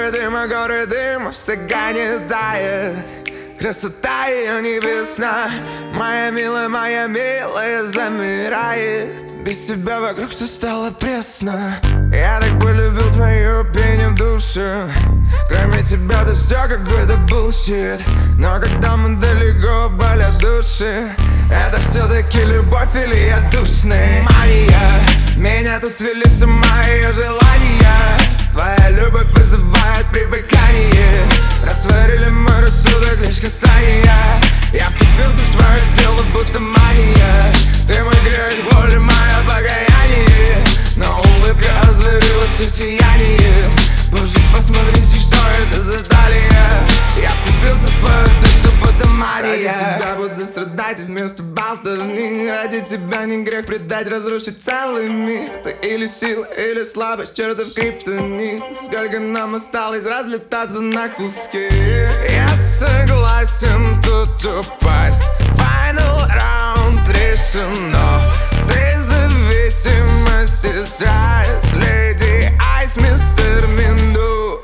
горы дым, в стакане тает. Красота ее небесна, моя милая замирает. Без тебя вокруг все стало пресно. Я так полюбил твое пение в душе. Кроме тебя то все какой-то bullshit. Но когда мы далеко, болят души. Это все-таки любовь или я душный? Мания, меня тут свели с ума ее желания. Твоя любовь вызывает привыкание. Растворили мой рассудок лишь касания. Я вцепился в твое тело, будто мания. Ты мой грех, боль, мое покаяние. Но улыбка озарила все сияние. Боже, посмотрите, что это за талия. Я вцепился в твою душу, будто мания. Ради тебя буду страдать вместо болтовни. Ради тебя не грех предать, разрушить целый мир. Ты или сила, или слабость, чертов криптонит. Сколько нам осталось разлетаться на куски. Я согласен тут упасть. Final round решено. Ты зависимости страсть. Леди Айс, мистер Минду.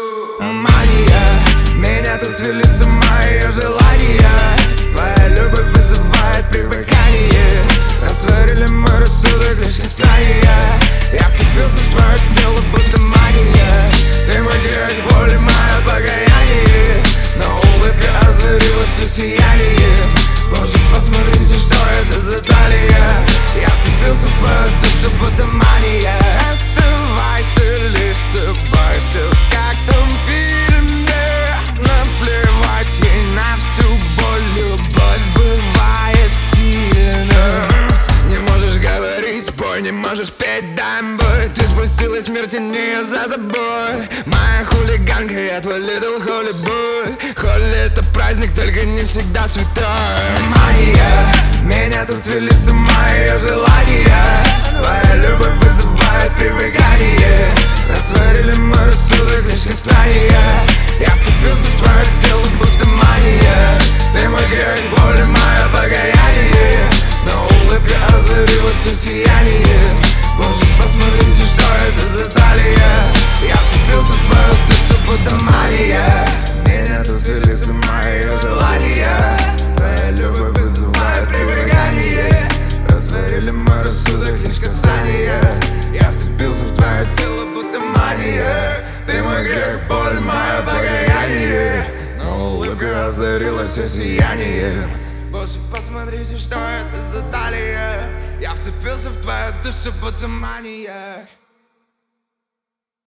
Мания, меня тут свели с ума ее желания. Твоя любовь вызывает привыкание. Растворили мой рассудок лишь касания. Я вцепился в твое тело, будто мания. Ты мой грех, боль, мое покаяние. Но улыбка озарила все сияние. Боже, посмотрите, что это за талия. Я вцепился в твою душу, будто мания. Оставайся лишь собой, все как в том фильме. Наплевать ей на всю боль. Любовь бывает сильна. Не можешь говорить, бой, не можешь петь, дай бой. Ты спустилась, мир тенее за тобой. Моя хулиганка, я твой little holy boy. Холли — это праздник, только не всегда святой. Мания, меня тут свели с ума ее желания. Твоя любовь вызывает привыкание. Растворили мой рассудок лишь касания. Я вцепился в твое тело, будто мания. Ты мой грех, боль, мое покаяние. Но улыбка озарила все сияние. Боже, посмотрите, что это за талия. Я вцепился в твою душу, будто мания. Меня тут свели с ума ее желания. Твоя любовь вызывает привыкание. Растворили мой рассудок лишь касания. Я вцепился в твое тело, будто мания. Ты мой грех, боль, мое покаяние. Но улыбка озарила все сияние. Боже, посмотрите, что это за талия. Я вцепился в твою душу, будто мания.